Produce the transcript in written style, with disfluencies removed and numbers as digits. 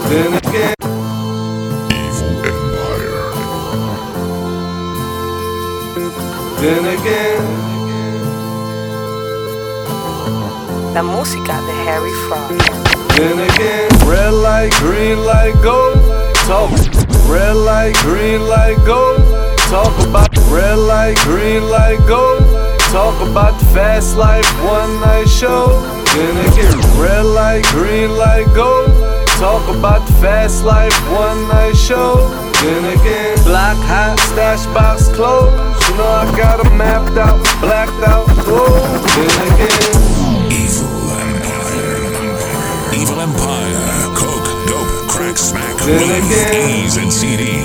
Then again, Evil Empire. then again. La música de Harry Fraud. Then again, red light, green light, go. Talk. Red light, green light, go. Talk about red light, green light, go. Talk about the fast life, one night show. Then again, red light, green light, go. Talk about the fast life, one night show. Then again, block hot, stash box closed. You know I got 'em mapped out, blacked out, oh. Then again. Evil Empire. Evil Empire. Coke, dope, crack, smack, Then weed, again. E's and CDs.